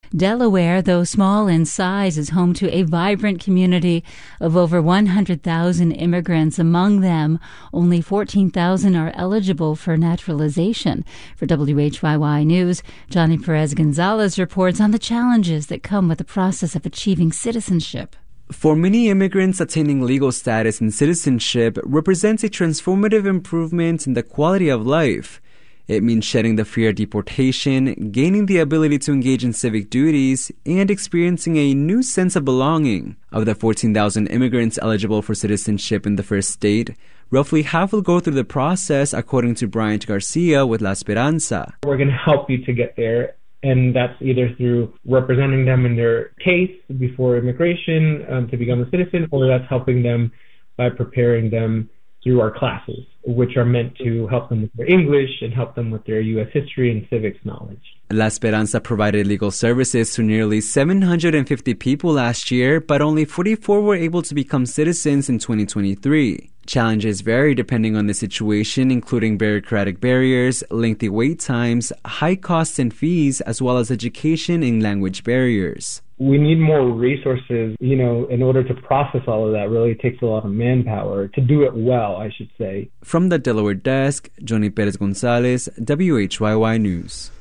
Delaware, though small in size, is home to a vibrant community of over 100,000 immigrants. Among them, only 14,000 are eligible for naturalization. For WHYY News, Johnny Perez Gonzalez reports on the challenges that come with the process of achieving citizenship. For many immigrants, attaining legal status and citizenship represents a transformative improvement in the quality of life. It means shedding the fear of deportation, gaining the ability to engage in civic duties, and experiencing a new sense of belonging. Of the 14,000 immigrants eligible for citizenship in the first state, roughly half will go through the process, according to Bryant Garcia with La Esperanza. We're going to help you to get there, and that's either through representing them in their case before immigration to become a citizen, or that's helping them by preparing them through our classes, which are meant to help them with their English and help them with their U.S. history and civics knowledge. La Esperanza provided legal services to nearly 750 people last year, but only 44 were able to become citizens in 2023. Challenges vary depending on the situation, including bureaucratic barriers, lengthy wait times, high costs and fees, as well as education and language barriers. We need more resources, in order to process all of that. Really takes a lot of manpower to do it well, I should say. From the Delaware desk, Johnny Perez Gonzalez, WHYY News.